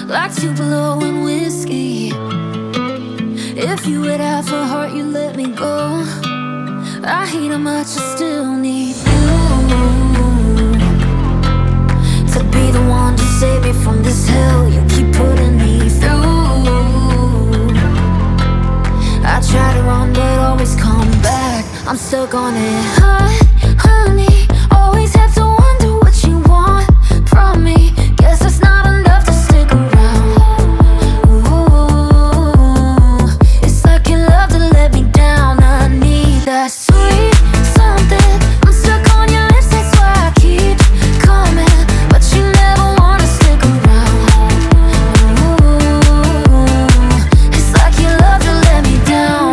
like Tupelo and whiskey. If you would have a heart, you let me go. I hate how much I still need you to be the one to save me from this hell you keep putting me through. I try to run but always come back. I'm stuck on it. Honey, always have to wonder what you want from me. Guess it's not enough to stick around. Ooh, it's like you love to let me down. I need that sweet something. I'm stuck on your lips, that's why I keep coming, but you never wanna stick around. Ooh, it's like you love to let me down.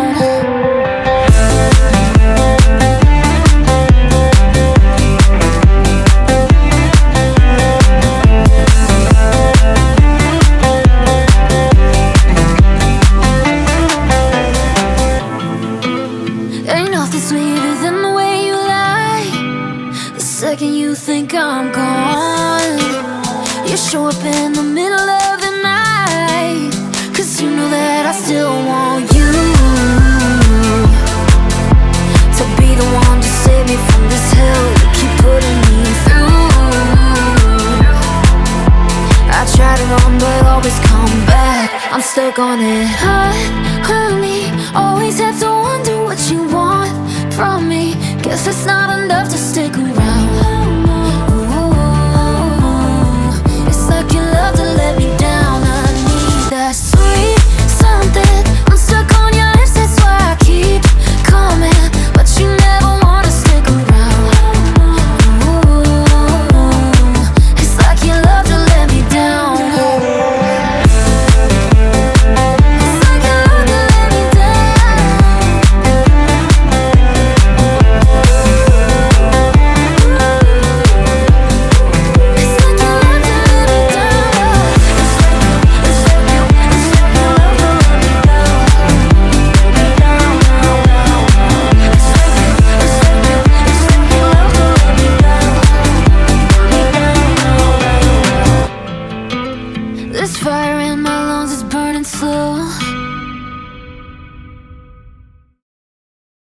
Ain't nothing sweeter than the way you lie. The second you think I'm gone, you show up in the middle of the night, 'cause you know that I still want you to be the one to save me from this hell you keep putting me through. I try to run but always come back. I'm stuck on it.